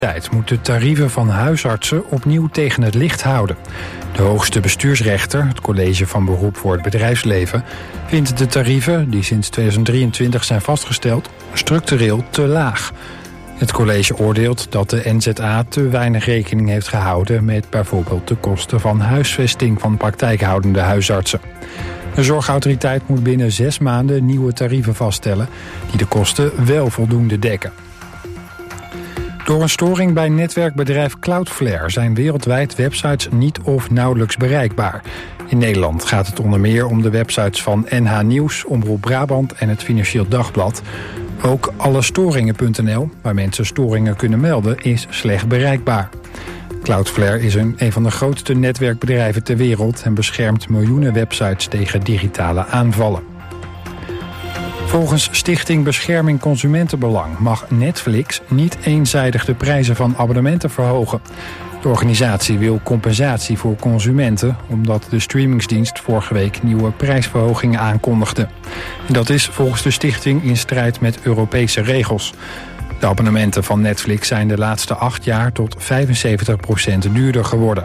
moet de tarieven van huisartsen opnieuw tegen het licht houden. De hoogste bestuursrechter, het College van Beroep voor het Bedrijfsleven, vindt de tarieven, die sinds 2023 zijn vastgesteld, structureel te laag. Het college oordeelt dat de NZA te weinig rekening heeft gehouden met bijvoorbeeld de kosten van huisvesting van praktijkhoudende huisartsen. De zorgautoriteit moet binnen 6 maanden nieuwe tarieven vaststellen die de kosten wel voldoende dekken. Door een storing bij netwerkbedrijf Cloudflare zijn wereldwijd websites niet of nauwelijks bereikbaar. In Nederland gaat het onder meer om de websites van NH Nieuws, Omroep Brabant en het Financieel Dagblad. Ook allestoringen.nl, waar mensen storingen kunnen melden, is slecht bereikbaar. Cloudflare is een van de grootste netwerkbedrijven ter wereld en beschermt miljoenen websites tegen digitale aanvallen. Volgens Stichting Bescherming Consumentenbelang mag Netflix niet eenzijdig de prijzen van abonnementen verhogen. De organisatie wil compensatie voor consumenten, omdat de streamingsdienst vorige week nieuwe prijsverhogingen aankondigde. En dat is volgens de stichting in strijd met Europese regels. De abonnementen van Netflix zijn de laatste 8 jaar tot 75% duurder geworden.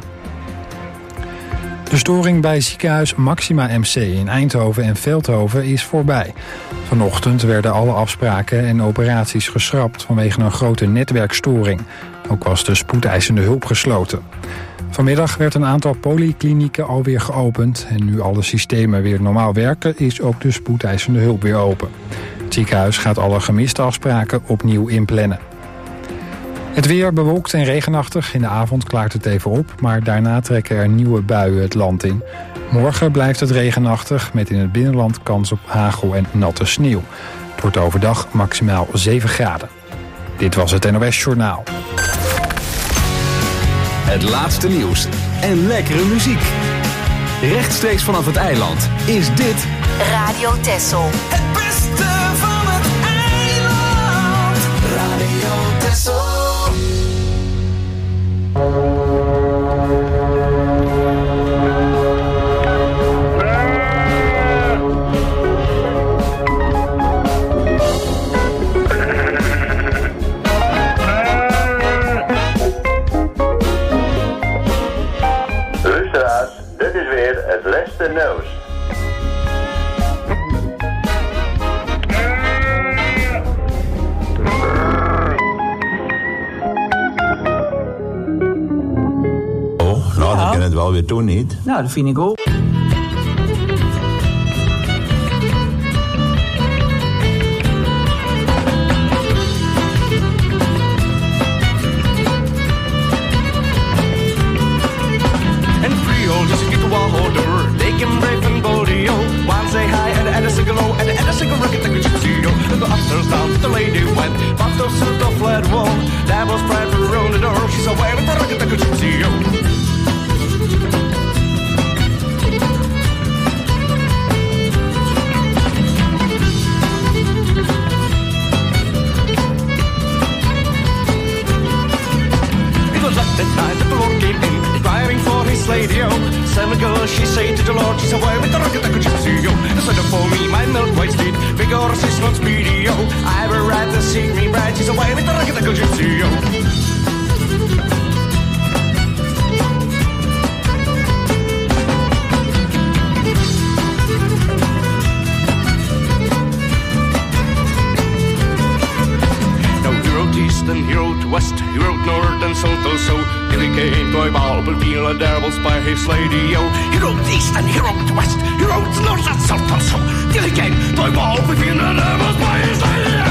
De storing bij ziekenhuis Maxima MC in Eindhoven en Veldhoven is voorbij. Vanochtend werden alle afspraken en operaties geschrapt vanwege een grote netwerkstoring. Ook was de spoedeisende hulp gesloten. Vanmiddag werd een aantal polyklinieken alweer geopend. En nu alle systemen weer normaal werken, is ook de spoedeisende hulp weer open. Het ziekenhuis gaat alle gemiste afspraken opnieuw inplannen. Het weer bewolkt en regenachtig. In de avond klaart het even op, maar daarna trekken er nieuwe buien het land in. Morgen blijft het regenachtig, met in het binnenland kans op hagel en natte sneeuw. Het wordt overdag maximaal 7 graden. Dit was het NOS Journaal. Het laatste nieuws en lekkere muziek. Rechtstreeks vanaf het eiland is dit Radio Texel. Het beste van het eiland. Radio Texel. Luisteraars, dit is weer het laatste nieuws. Nou, dat kan het wel weer doen, niet? Nou, dat vind ik ook. En Creole, just get the wall holder. They can brave and bold, yo. One say hi and a single low and a single rocket that could see yo. And the upstairs down the lady went. But the suit of flat wall. That was pride for around the door. She's away with the rocket that could see yo. That night that the Lord came in, driving for his lady, yo. 7 girls, she said to the Lord, she's away with the rocket that could you see, yo. Instead of for me, my milk white steed, big horse is not speedy, yo. I will ride to see me bright, she's away with the rocket that could you see, yo. East and he rode west, he rode north and south also. Till he came to a battlefield, there was by his lady, yo. He rode east and he rode west, he rode north and south also. Till he came to a battlefield, there was by his lady, yo.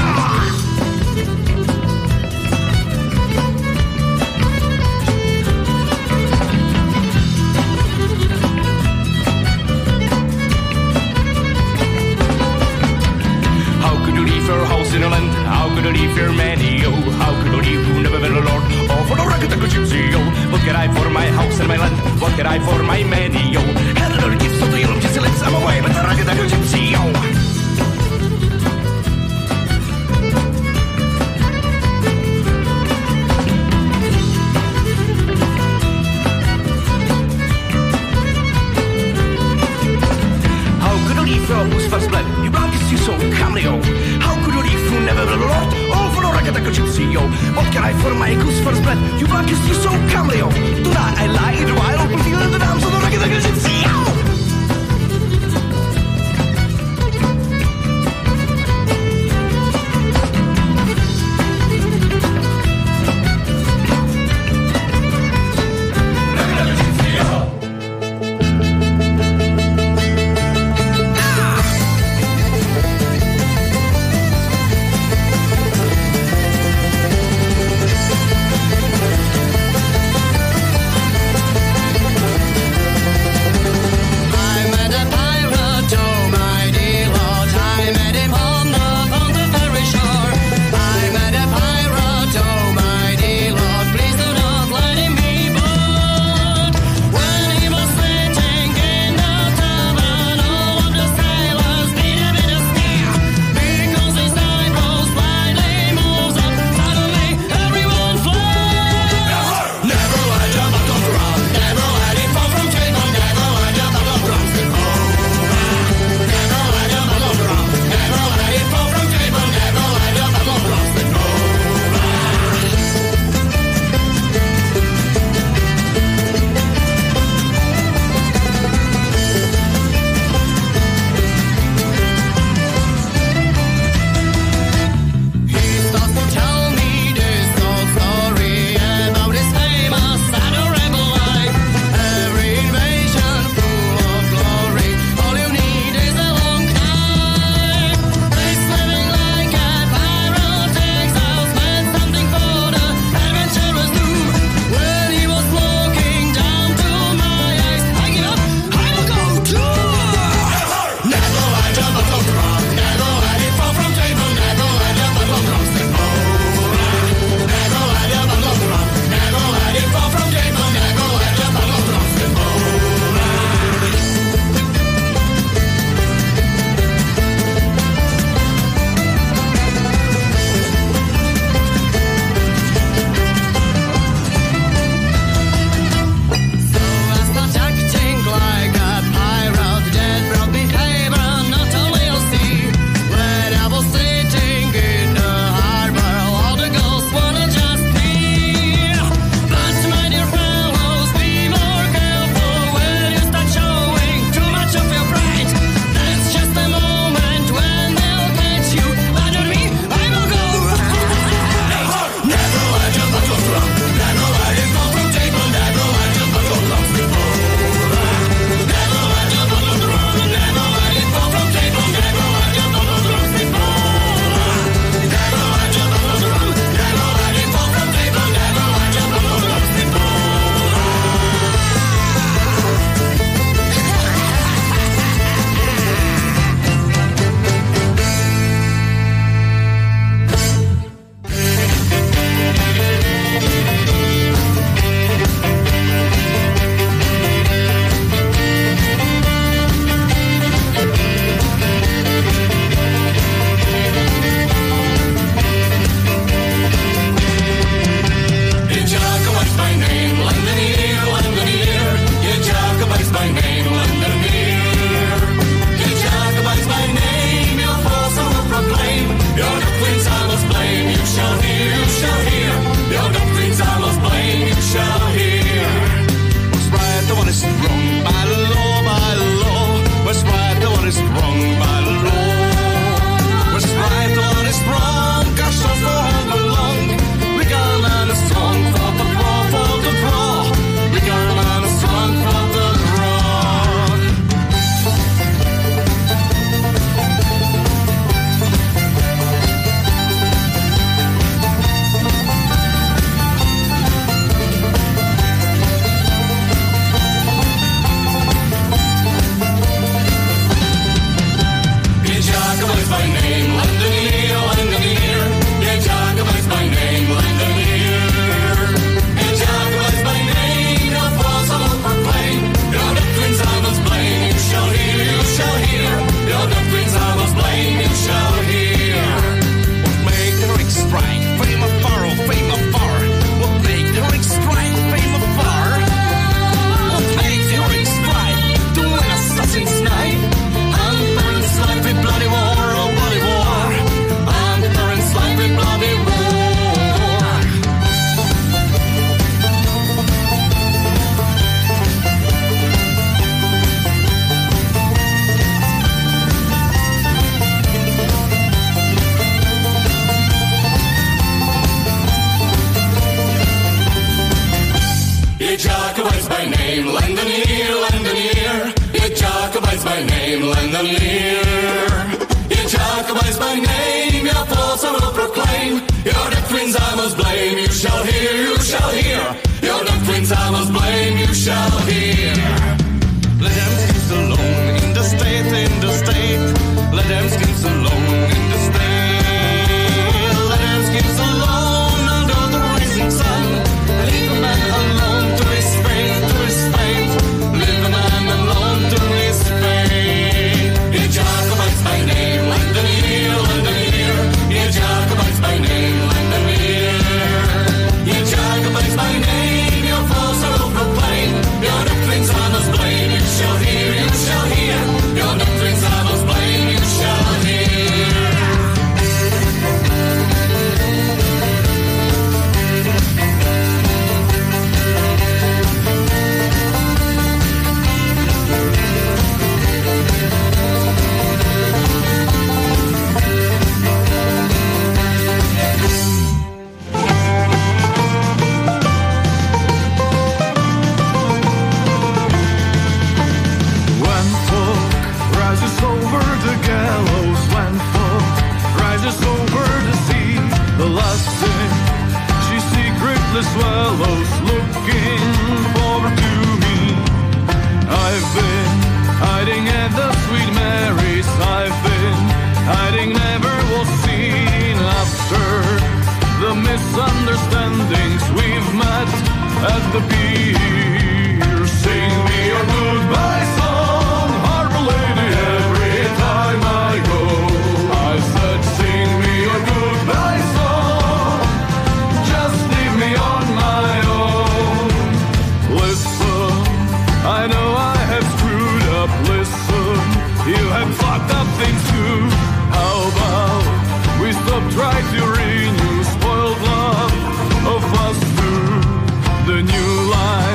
In a land, how could I leave your man, yo? How could I leave who never been a lord? Oh, for the rocket I could gypsy, yo. What can I for my house and my land? What can I for my man, yo? Hell, the gifts of the yellow just let's I'm away, but the rocket I could gypsy, yo. How could I leave your who's first blood? You brought this you so calmly, yo. How could I leave who never been a lord? Oh, for the rocket I could gypsy, yo. What can I for my goose first breath. You rock us, you're so cameo. Tonight I lie, do I open feeling the dance of the record that you should see. Jacobites by name, lend an ear, lend an ear. Ye Jacobites by name, lend an ear. Ye Jacobites by name, your faults I will proclaim. Your doctrines I must blame, you shall hear, you shall hear. Your doctrines I must blame, you shall hear. Let them skins alone in the state, in the state. Let them skins alone in the state. Let them skins alone under the rising sun. Leave a man alone to his fate, to his fate. Leave a man alone to his fate. Ye Jacobites by name, lend an ear, lend an ear. Ye Jacobites by name, lend an ear. Ye Jacobites by name, your faults I will proclaim. Your doctrines I must blame, you shall hear, you shall hear. Your doctrines I must blame, you shall hear. Over the gallows when folk rises over the sea. The last thing she secretly swallows, looking forward to me. I've been hiding at the Sweet Mary's. I've been hiding, never was seen. After the misunderstandings we've met at the pier, sing me your goodbye song, Harbor Lady. Every time I go, I said, sing me your goodbye song. Just leave me on my own. Listen, I know I have screwed up. Listen, you have fucked up things too. How about we stop trying to renew spoiled love of us two? The new life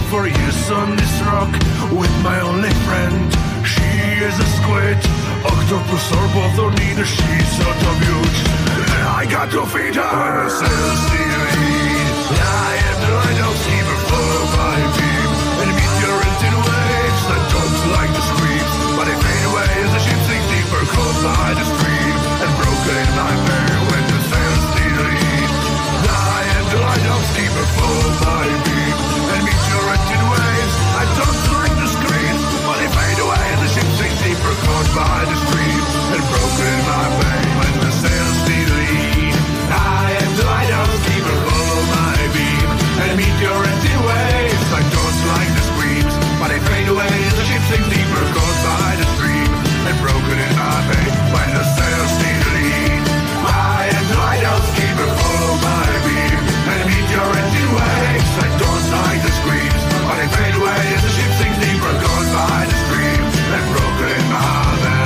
for years on this rock with my only friend. She is a squid, octopus or both, or neither. She's sort of huge. I got to feed her. When I sail seaweed, I am the lighthouse keeper full of my beam. And meteorite in waves that don't like the screams, but they fade away as the ship sinks deeper, caught by the stream and broken in my pair when the sails need a lead. I am the lighthouse keeper full of my beam. And meteorite in waves I don't like the screams, but they fade away as the ship sinks deeper, caught by the stream and broken in my pair when the sails need a lead. I am the lighthouse keeper full of my beam. And meteorite in waves I don't like the screams, but they fade away as the ship sinks deeper, caught by the stream and broken in my bay when the sails need a lead. I am the lighthouse keeper full of my beam. And meteorite in waves I don't like the screams, but they fade away as the ship sinks deeper, caught by the stream and broken in my bay.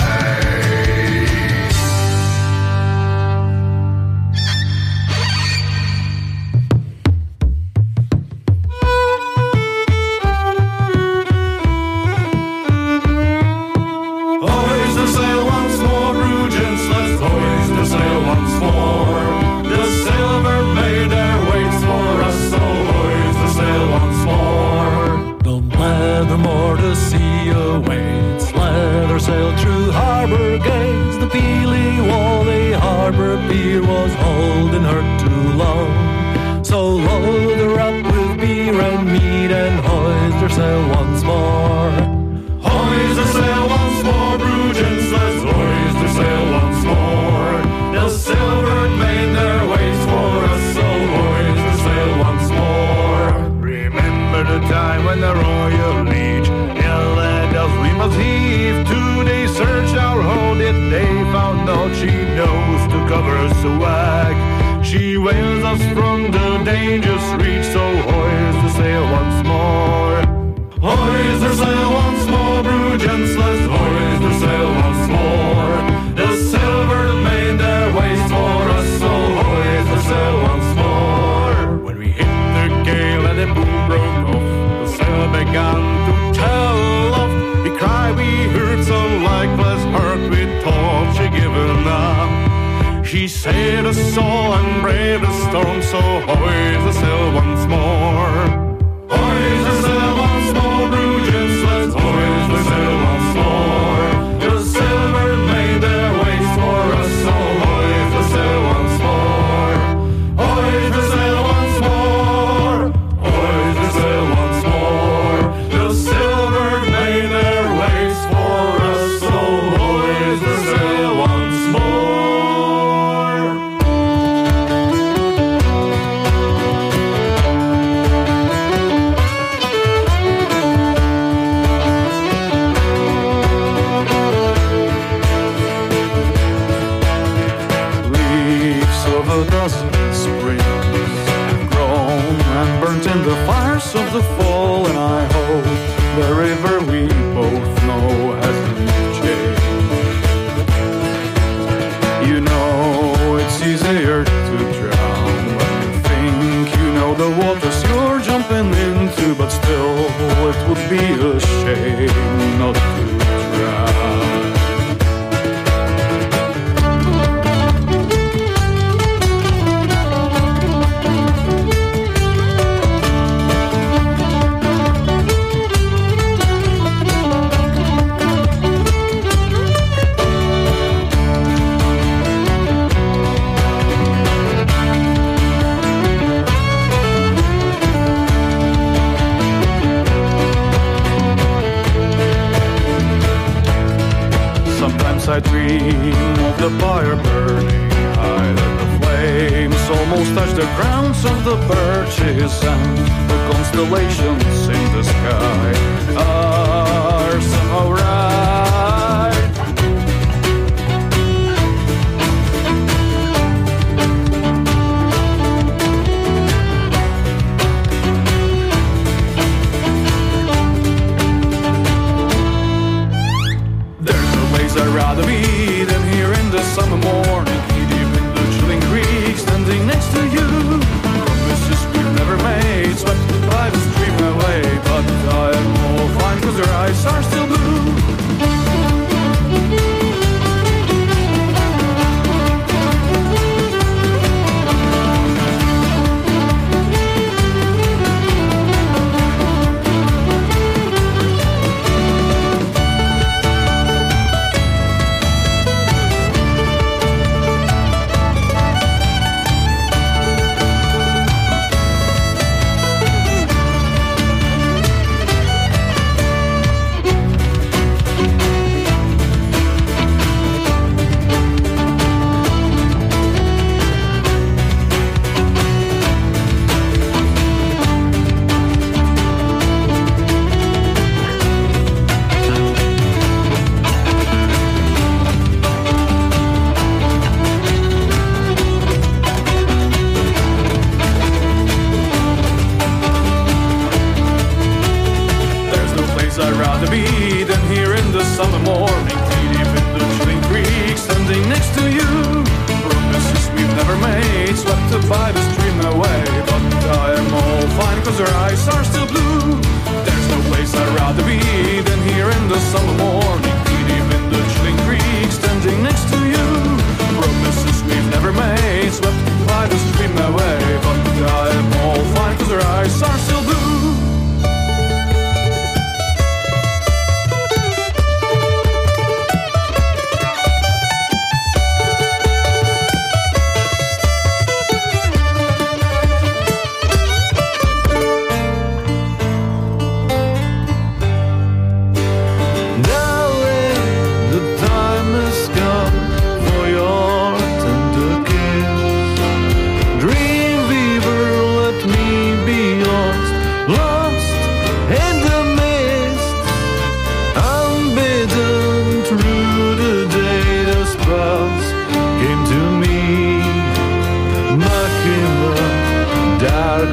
Hoist the sail once more, Bruges, let's hoist the sail once more. The silver maiden waits for us, so hoist the sail once more. Don't let her more, the sea awaits. Let her sail through harbor gates. The peely wally harbor pier was holding her too long. So load her up with beer and meat and hoist her sail once more. Hoist the sail once more, Bruges, let's hoist the sail once more. The silver maiden there waits for us, so hoist the sail once more. Remember the time when the Royal Leech yelled at us we must heave to. They searched our hold, yet they found out she knows to cover us a whack. She wails us from the dangerous reach, so hoist the sail once more. Hoist the sail once more, Bruges, let's hoist the sail once more. The silver maiden there waits for us, so hoist the sail once more. When we hit the gale and the boom broke off, the sail began to tell off. We cried, we heard some likeless hurt, we thought she given up. She sailed us all and braved the storm, so hoist the sail once more. Hoist the sail once more, Bruges, let's hoist the sail once more. The silver maiden there waits for us, so hoist the sail once more. Hoist the sail once more. Hoist the sail once more. The silver maiden there waits for us, so hoist the sail once more. Leaves of a dozen springs have grown and burnt in the fires of the fall, and I hope the river we both know hasn't changed. You know it's easier to drown when you think you know the waters you're jumping into, but still it would be a shame not to try. I dream of the fire burning high, that the flames almost touch the crowns of the birches, and the constellations in the sky are somehow right. There's no place I'd rather be than here in the summer morning, deep in the chilling creek, standing next to you. Promises we've never made, swept by the stream away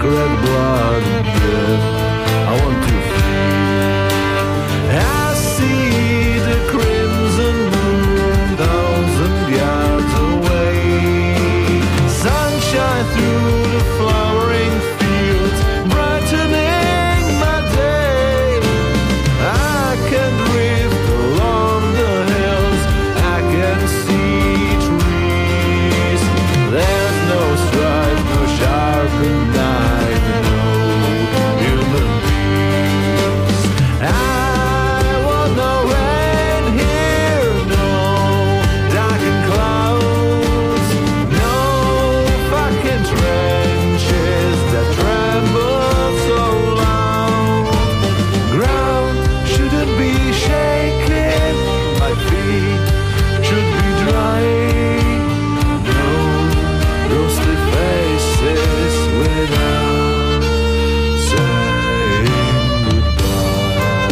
red blood and death. I want to feel. I see the crimson moon 1,000 yards away. Sunshine through the flowering fields, brightening my day. I can drift along the hills, I can see trees. There's no strife, no sharpened knife, no human beings. I want no rain here, no darkened clouds, no fucking trenches that tremble so loud. Ground shouldn't be shaken, my feet should be dry. No ghostly faces without saying goodbye.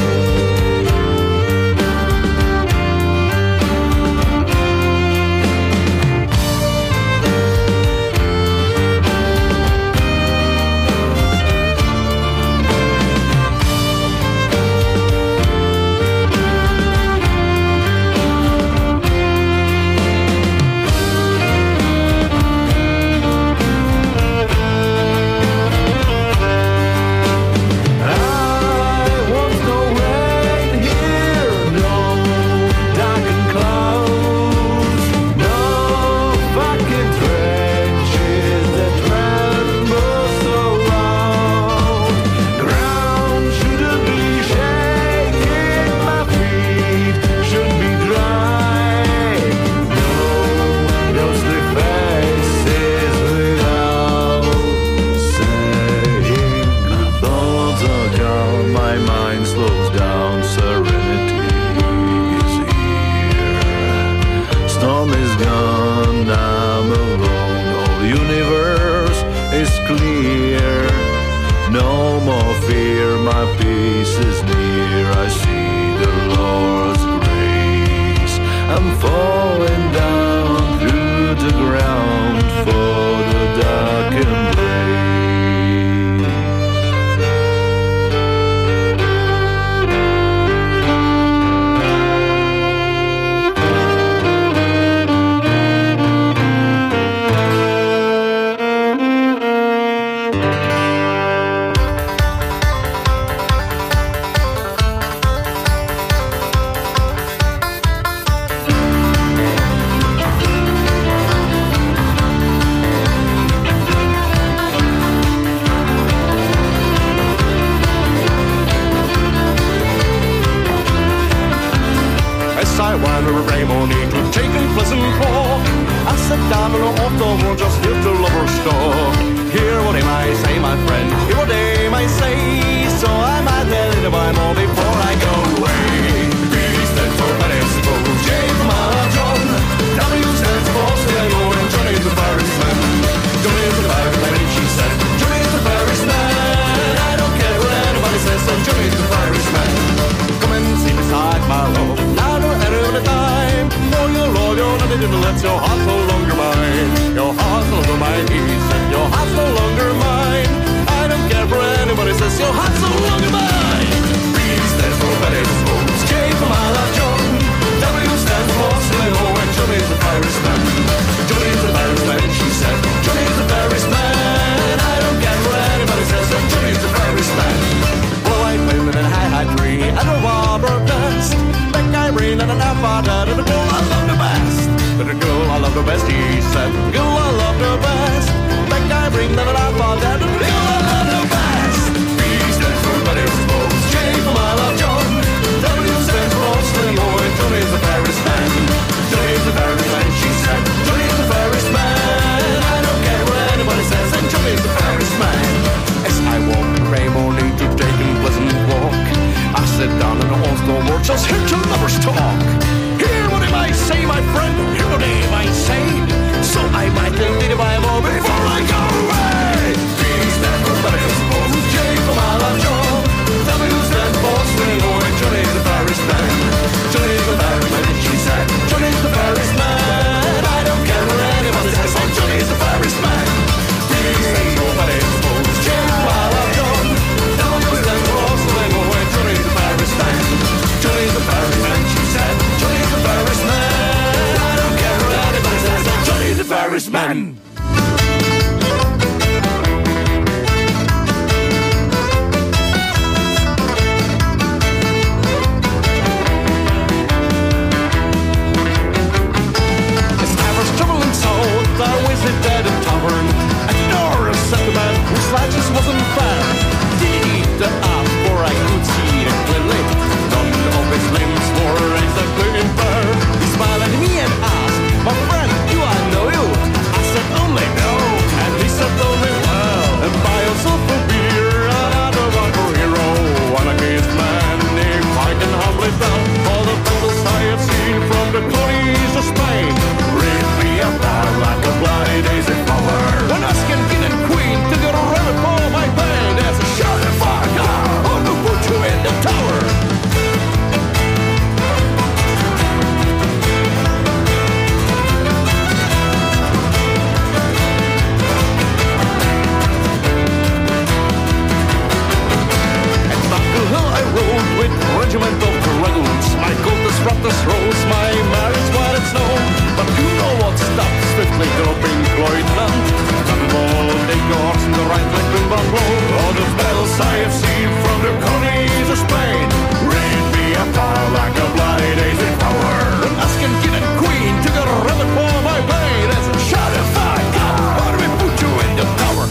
I want no rain here, no darkened clouds, no fucking trenches that tremble so loud. Ground shouldn't be shaking, my feet should be dry. No ghostly faces without saying. Thoughts are calm, my mind slows down, serenity is here. Storm is gone, I'm alone, whole universe is clear. No more fear, my peace is near. I see the Lord's grace. I'm falling down through the ground for the dark embrace. As I wander Raymond to taking pleasant walk, I sat down on the auto just near the lover's door. Hear what they might say, my friend, hear what they might say. So I might tell it by more before I go away. B stands for Banesco, J for John, W stands for Stello, and Johnny the fireman. Johnny the fireman, she said, Johnny the fireman. I don't care what anybody says, so Johnny the fireman. Come and sit beside my love, now or any other time. For your Lord, you're not to let your heart no longer mine. Your heart's no longer mine, he said, your heart's no longer mine. I don't care for anybody says, your heart's no longer mine. B stands for Banesco. man. I visited a tavern. At the door sat a man whose slouches wasn't fair. Didn't need to ask, for I could see it clearly. None of his limbs were exactly impaired. He smiled at me and asked, my friend, do I know you? I said only no, and he said only well. And buy yourself a beer, another one for hero. One against man, if I can humbly tell all the battles I have seen from the colonies of Spain. Read me about like a bloody daisy flower. When I can king and queen to get a rabbit for my pain, there's a shot of fire on the put you in the tower. At Buckle Hill I rode with a regiment of dragoons. My gold disruptors rose, my marriage while it's known. But you know what stops swiftly groping Lloydland? Cannonball, take your horse in the right leg, wind on blow. All the battles I have seen from the colonies of Spain. Rain me a fire like a bloody daisy flower. When asking king and queen to get a rabbit for my vein, as a shot of fire, why do we put you in the tower?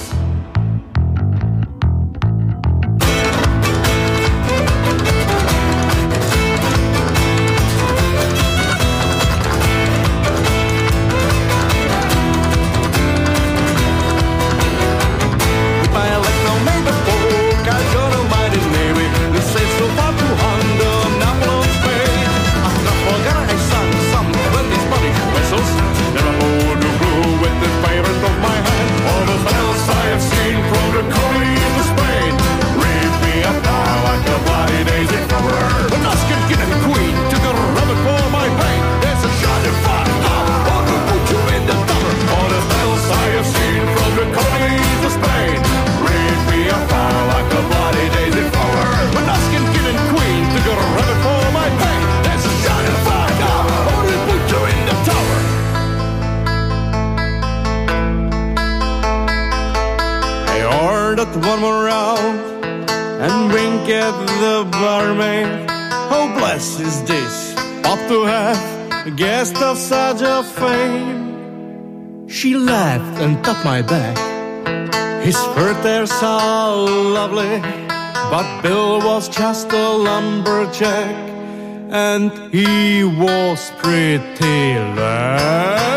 One more round and wink at the barmaid. How blessed is this, up to have a guest of such a fame. She laughed and tapped my back. His fur there so lovely, but Bill was just a lumberjack, and he was pretty lame.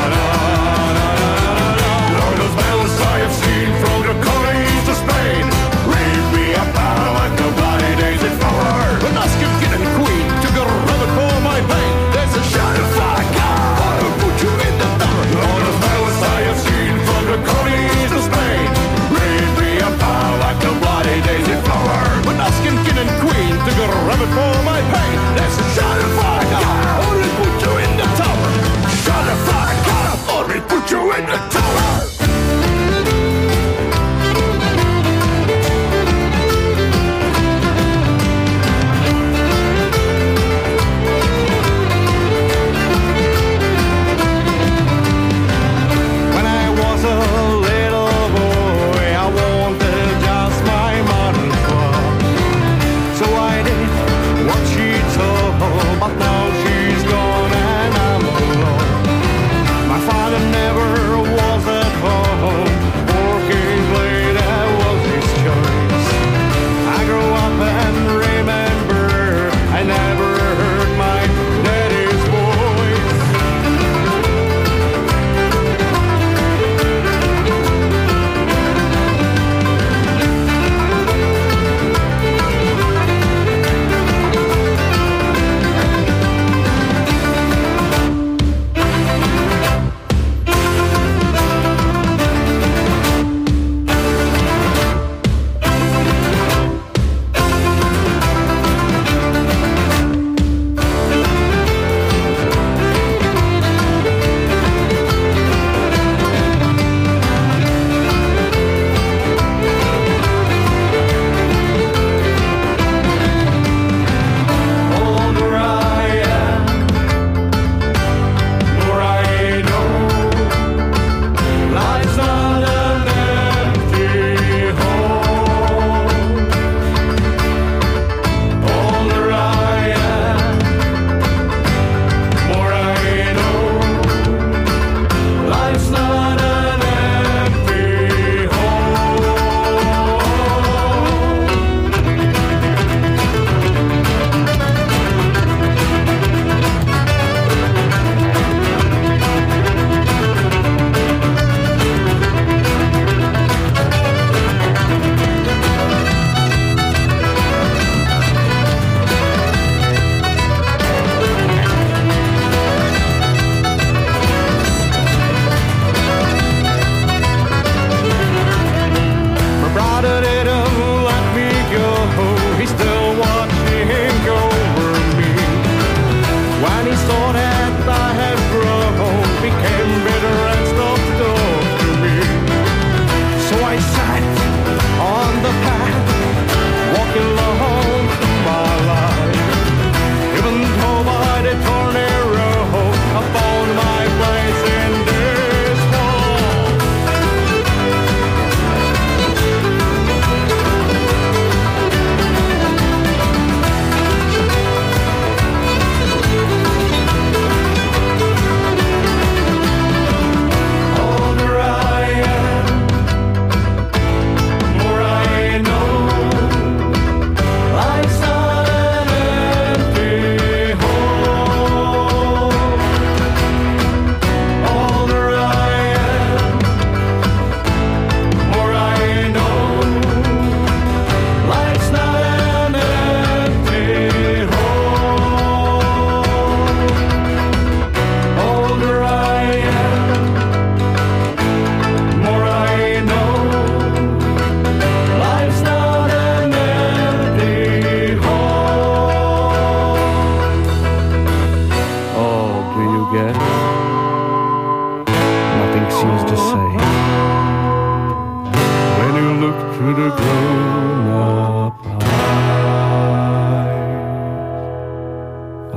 I have seen from the colonies of Spain.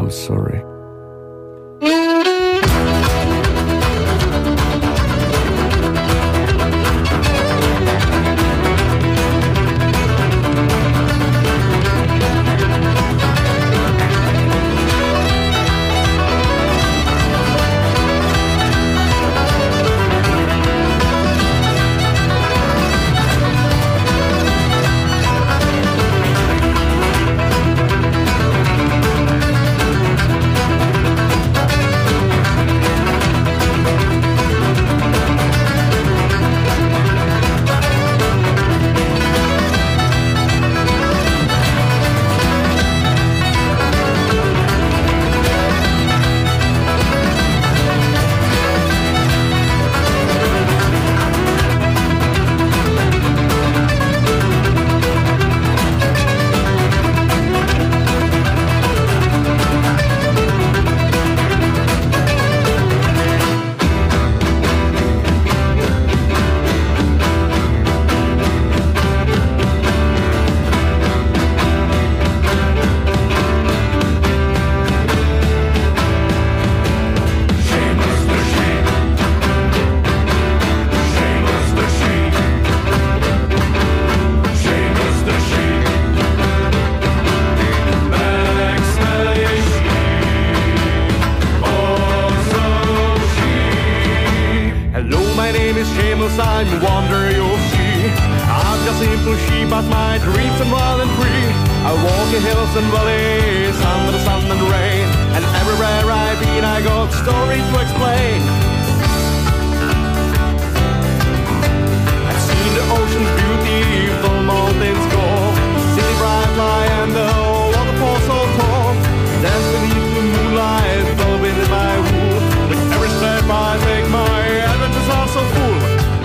I'm sorry. time you wander, you'll see I'm just simple sheep, but my dreams are wild and free. I walk in hills and valleys under the sun and rain, and everywhere I've been I got stories to explain. I've seen the ocean's beauty, the mountains go, city bright light and the waterfalls so tall. Dance beneath the moonlight, the wind in my wool. With every step I take, my adventures are so full.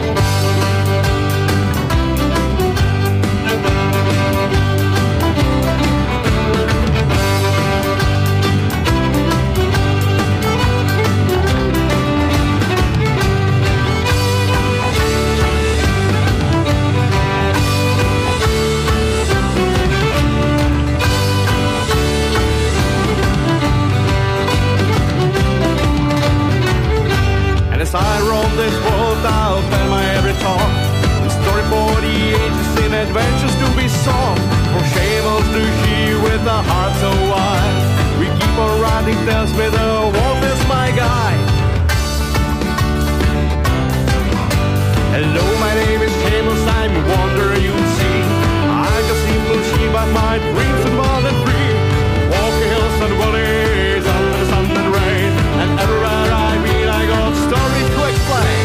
I roam this world, I'll tell my every talk. The story for the ages in adventures to be sung. From Shambles to she with a heart so wide. We keep on writing tales with the wolf as my guide. Hello, my name is Shambles, I'm a wanderer you see. I'm just simple sheep, but my dreams are wild and free. Walk the hills and valleys under the sun and rain, and everywhere I meet I got stories to explain.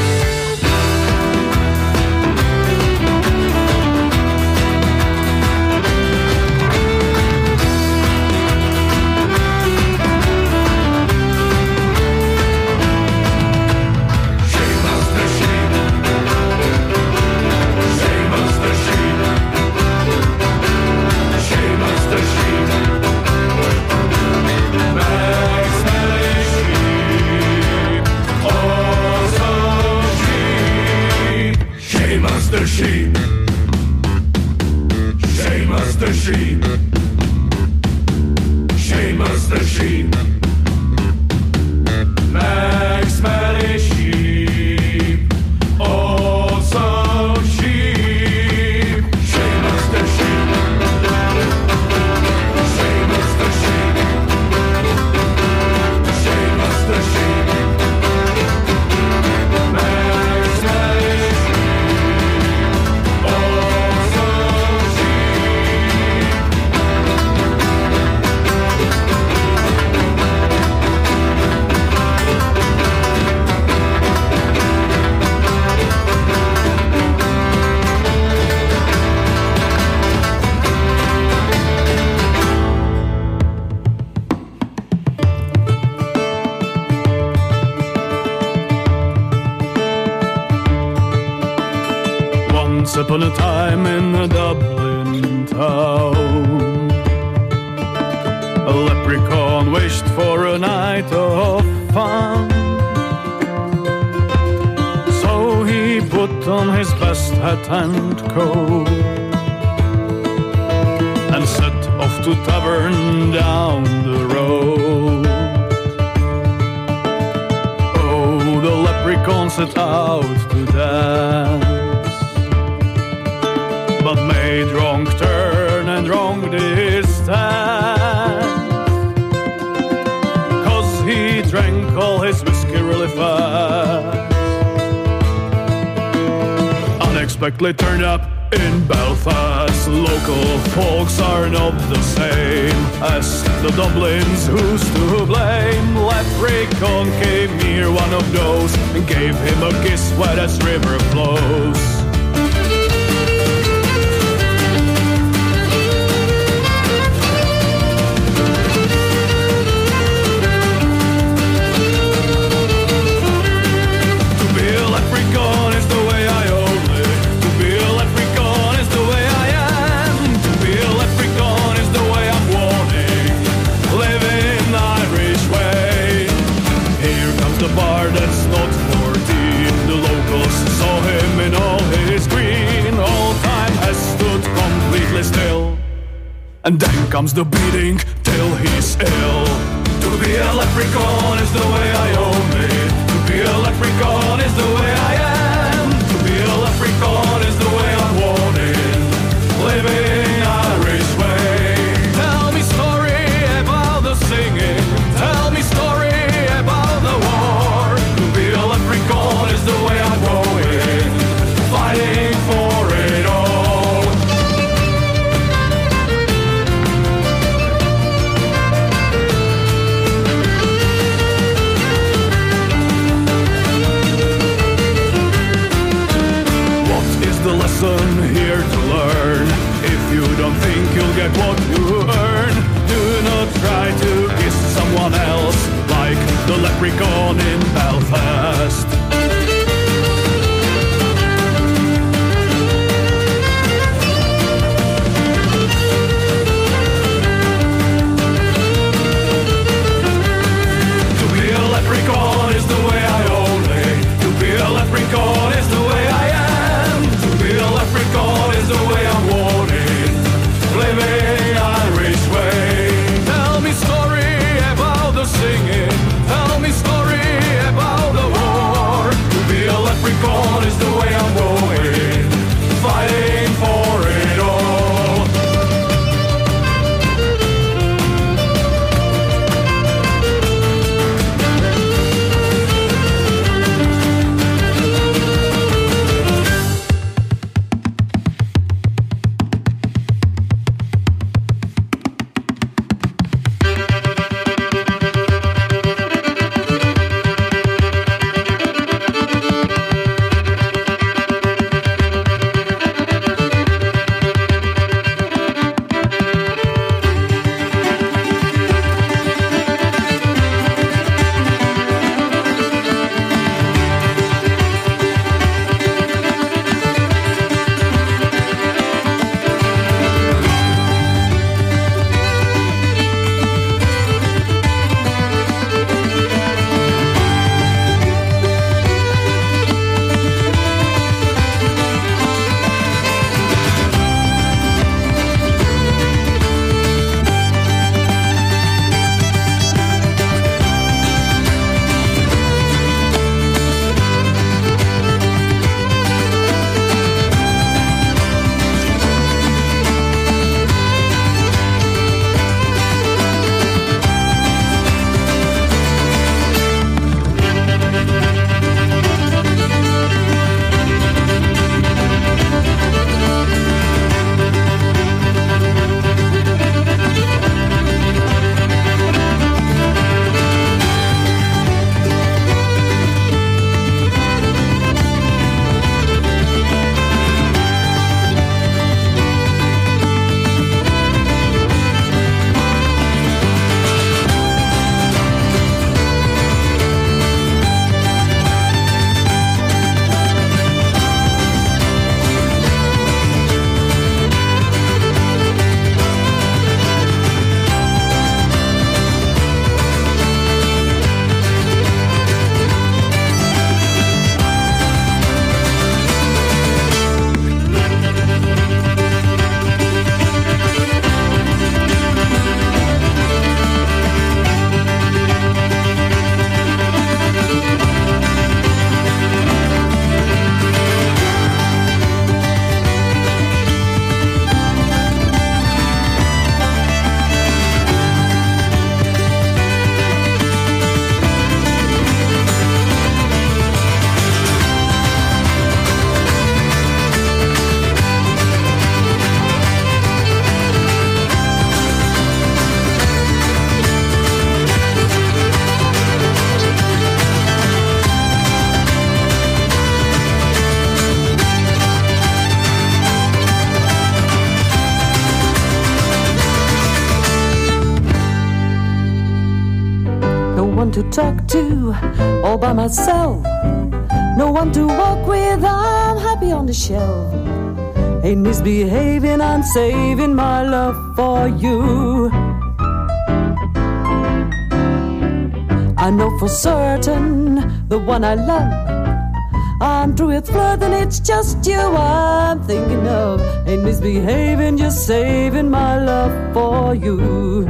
The sheep, Seamus the sheep, Seamus the sheep, Max smelly sheep, also sheep, Seamus the sheep, Seamus the sheep, Seamus the sheep, Max smelly sheep. Once upon a time in a Dublin town, a leprechaun wished for a night of fun. So he put on his best hat and coat and set off to tavern down the road. set out to dance. But made wrong turn and wronged his stand, 'cause he drank all his whiskey really fast. Unexpectedly turned up in Belfast. Local folks are not the same as the Dublins who's to blame. Leprechaun came near one of those and gave him a kiss where that river flows. To be a leprechaun is the way I only. To be a leprechaun is the way I am. To be a leprechaun is the way I'm wanting. Living the Irish way. Here comes the bard that's not 14. The locals saw him in all his green. All time has stood completely still. And then comes the beating till he's ill. To be a leprechaun is the way I own me. To be a leprechaun is the way I am. To be a leprechaun is the way I'm wanting. Living Irish way. Tell me story about the singing. Tell me story about the war. To be a leprechaun is the way I'm going. Fighting for it all. The lesson here to learn. If you don't think you'll get what you earn, do not try to kiss someone else like the leprechaun in Belfast. To be a leprechaun is the way I only. To be a leprechaun is the way I am. A leprechaun is the way I'm wanting. Living Irish way. Tell me story about the singing. Tell me story about the war. one to talk to, all by myself. No one to walk with, I'm happy on the shelf. Ain't misbehaving, I'm saving my love for you. I know for certain the one I love, I'm through with flirting, it's just you I'm thinking of. Ain't misbehaving, just saving my love for you.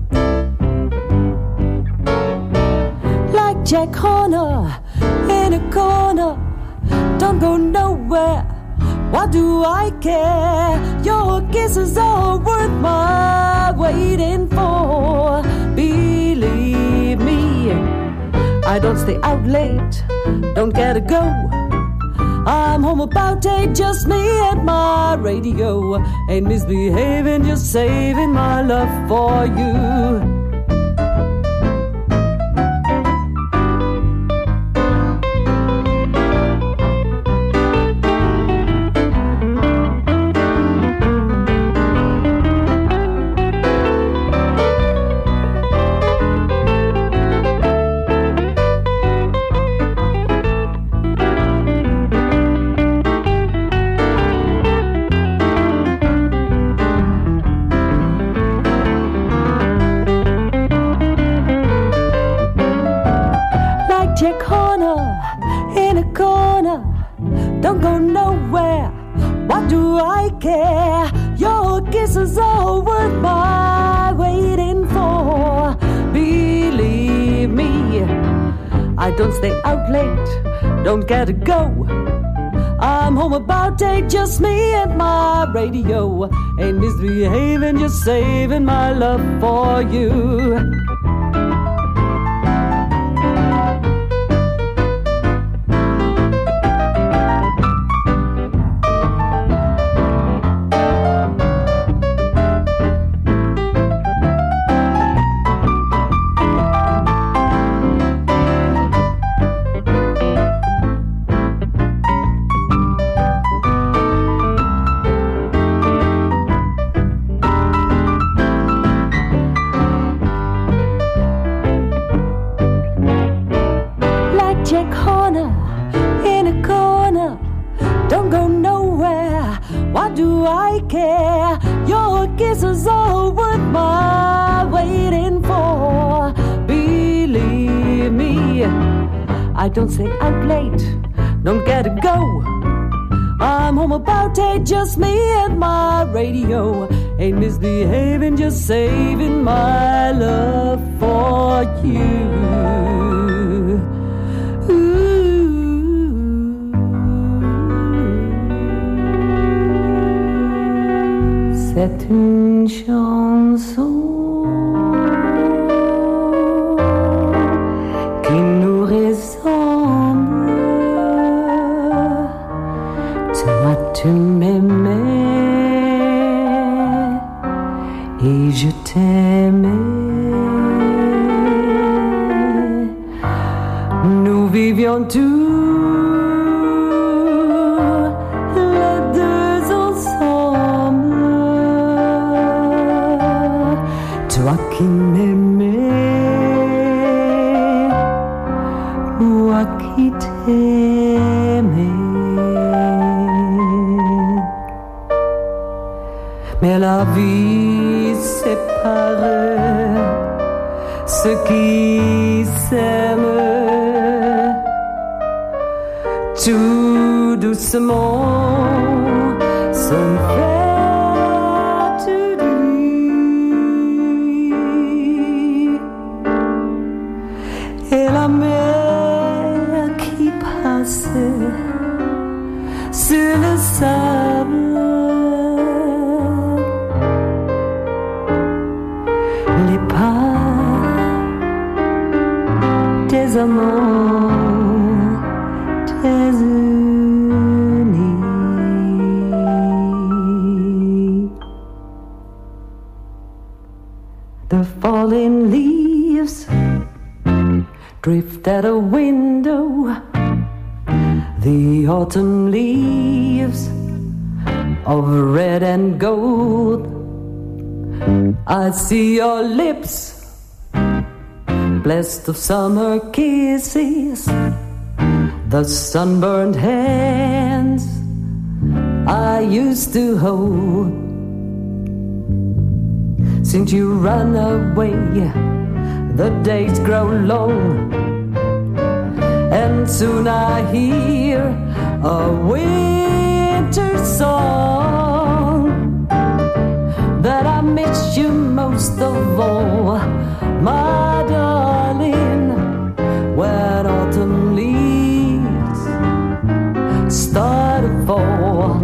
Like Jack Horner in a corner, don't go nowhere, why do I care? Your kisses are worth my waiting for. Believe me, I don't stay out late, don't gotta go. I'm home about 8, just me and my radio. Ain't misbehaving, just saving my love for you. Don't go nowhere, why do I care? Your kisses are worth my waiting for. Believe me, I don't stay out late, don't gotta go. I'm home about 8, just me and my radio. Ain't misbehaving, just saving my love for you. Don't stay out late, don't gotta go. I'm home about 8, just me and my radio. Ain't misbehaving, just saving my love for you. C'est une chanson qui nous ressemble. Toi tu m'aimais et je t'aimais. Nous vivions tous les deux ensemble. Toi qui m'aimais, moi qui t'aimais. Mais la vie sépare ceux qui s'aiment. Tout doucement se fait nuit. Et la mer qui passe sur le sable, les pas des amants désunis. The falling leaves drift at a window. The autumn leaves of red and gold. I see your lips blessed of summer kisses, the sunburned hands I used to hold. Since you run away, the days grow long, and soon I hear a winter song that I miss you most of all, my darling, when autumn leaves start to fall.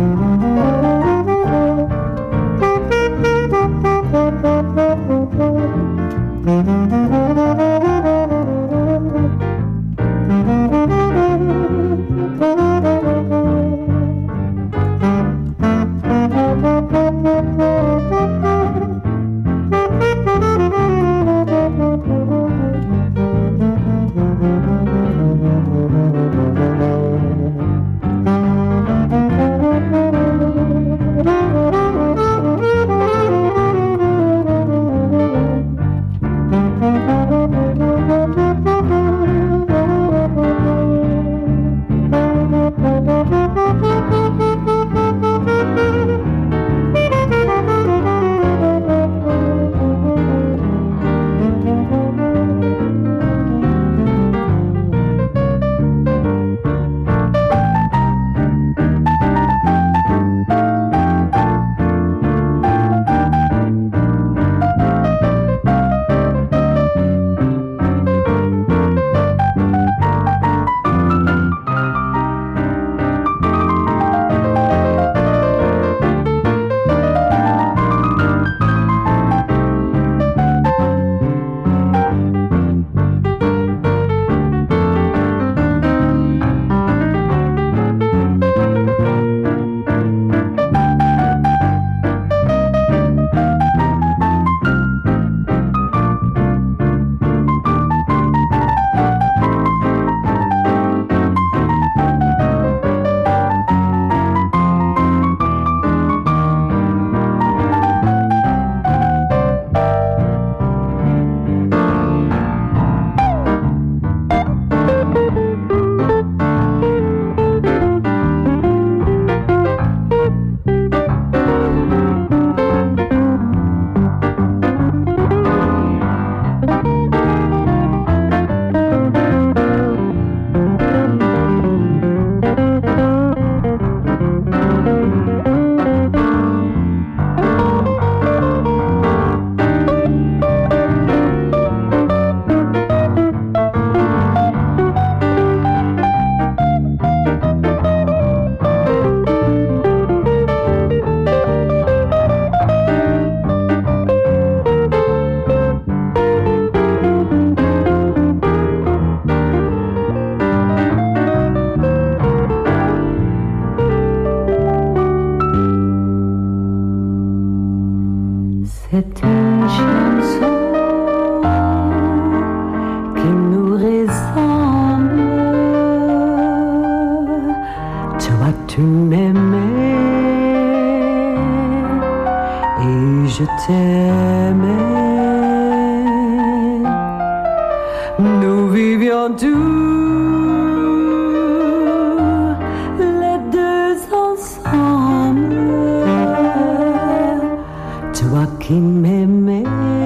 C'est une chanson qui nous ressemble. Toi tu m'aimais et je t'aimais. Nous vivions tous les deux ensemble. Toi qui m'aimais,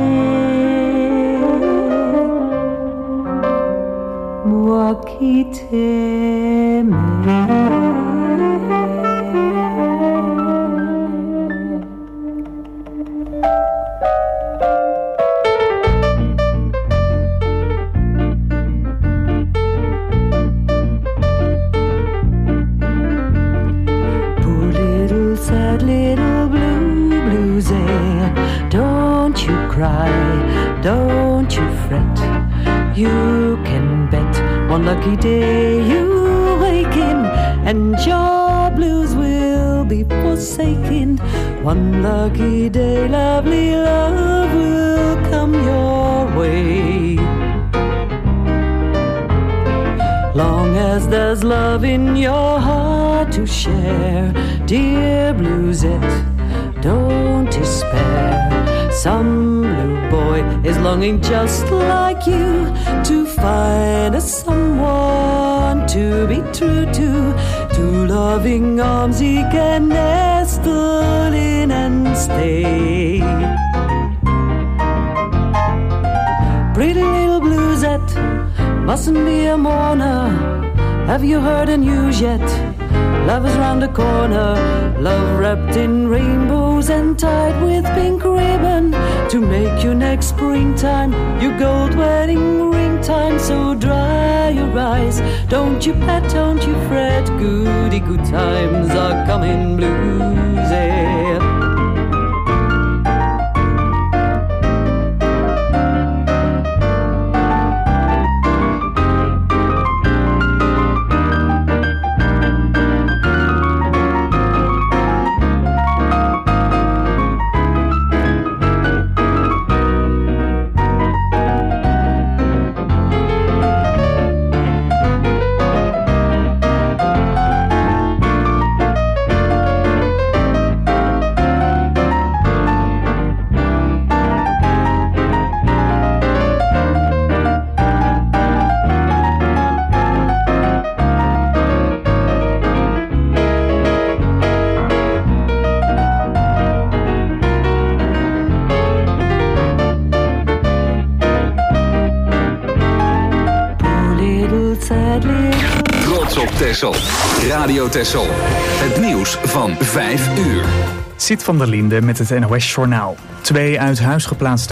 moi qui t'aimais. Don't you fret, you can bet one lucky day you'll waken and your blues will be forsaken. One lucky day lovely love will come your way. Long as there's love in your heart to share, dear Bluesette, don't despair. Some blue boy boy is longing just like you to find someone to be true to. Two loving arms he can nestle in and stay. Pretty little bluesette, mustn't be a mourner. Have you heard the news yet? Love is round the corner. Love wrapped in rainbows and tied with pink ribbon to make your next springtime your gold wedding ring time. So dry your eyes, don't you pet, don't you fret. Goody good times are coming, bluesy. Texel. Radio Texel. Het nieuws van 5 uur. Siet van der Linde met het NOS Journaal. 2 uit huis geplaatste